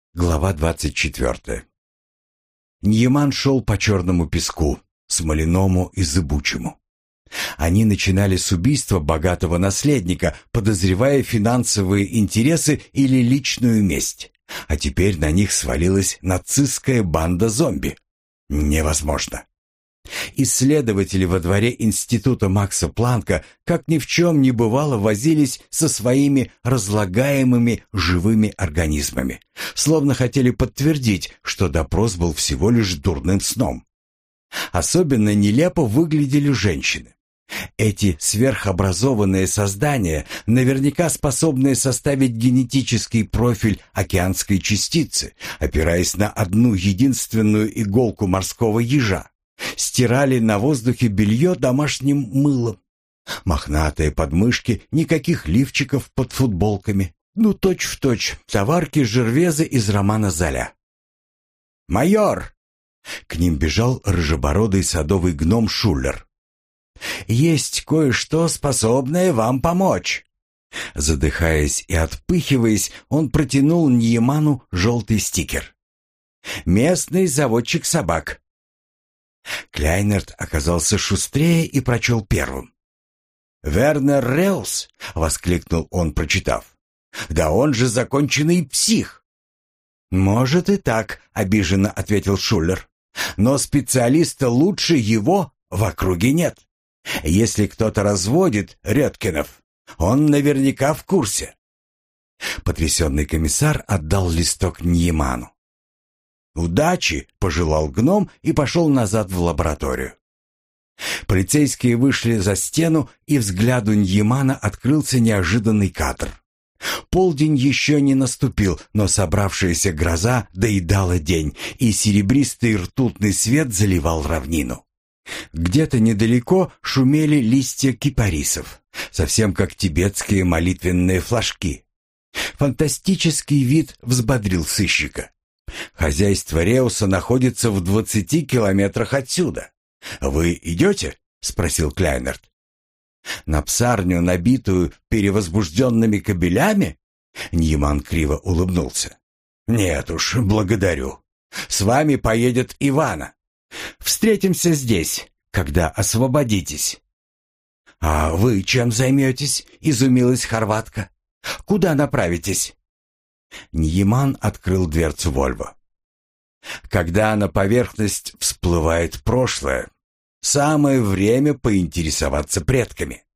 Глава 24. Ньяман шел по черному песку, смоляному и зыбучему. Они начинали с убийства богатого наследника, подозревая финансовые интересы или личную месть. А теперь на них свалилась нацистская банда зомби. Невозможно. Исследователи во дворе института Макса Планка, как ни в чем не бывало, возились со своими разлагаемыми живыми организмами, словно хотели подтвердить, что допрос был всего лишь дурным сном. Особенно нелепо выглядели женщины. Эти сверхобразованные создания, наверняка способные составить генетический профиль океанской частицы, опираясь на одну единственную иголку морского ежа, стирали на воздухе белье домашним мылом. Мохнатые подмышки, никаких лифчиков под футболками. Ну, точь-в-точь, товарки Жервеза из романа Золя. «Майор!» К ним бежал рыжебородый садовый гном Шуллер. «Есть кое-что, способное вам помочь!» Задыхаясь и отпыхиваясь, он протянул Ньяману желтый стикер. «Местный заводчик собак». Кляйнерт оказался шустрее и прочел первым. «Вернер Реус!» — воскликнул он, прочитав. «Да он же законченный псих!» «Может и так», — обиженно ответил Шуллер. «Но специалиста лучше его в округе нет. Если кто-то разводит Рёткинов, он наверняка в курсе». Потрясенный комиссар отдал листок Ньяману. «Удачи!» — пожелал гном и пошел назад в лабораторию. Полицейские вышли за стену, и взгляду Ньямана открылся неожиданный кадр. Полдень еще не наступил, но собравшаяся гроза доедала день, и серебристый ртутный свет заливал равнину. Где-то недалеко шумели листья кипарисов, совсем как тибетские молитвенные флажки. Фантастический вид взбодрил сыщика. Хозяйство Реуса находится в 20 километрах отсюда. «Вы идете?» — спросил Кляйнерт. «На псарню, набитую перевозбужденными кобелями?» Ньяман криво улыбнулся. «Нет уж, благодарю. С вами поедет Ивана. Встретимся здесь, когда освободитесь». «А вы чем займетесь?» — изумилась хорватка. «Куда направитесь?» Ньяман открыл дверцу Вольво. «Когда на поверхность всплывает прошлое, самое время поинтересоваться предками.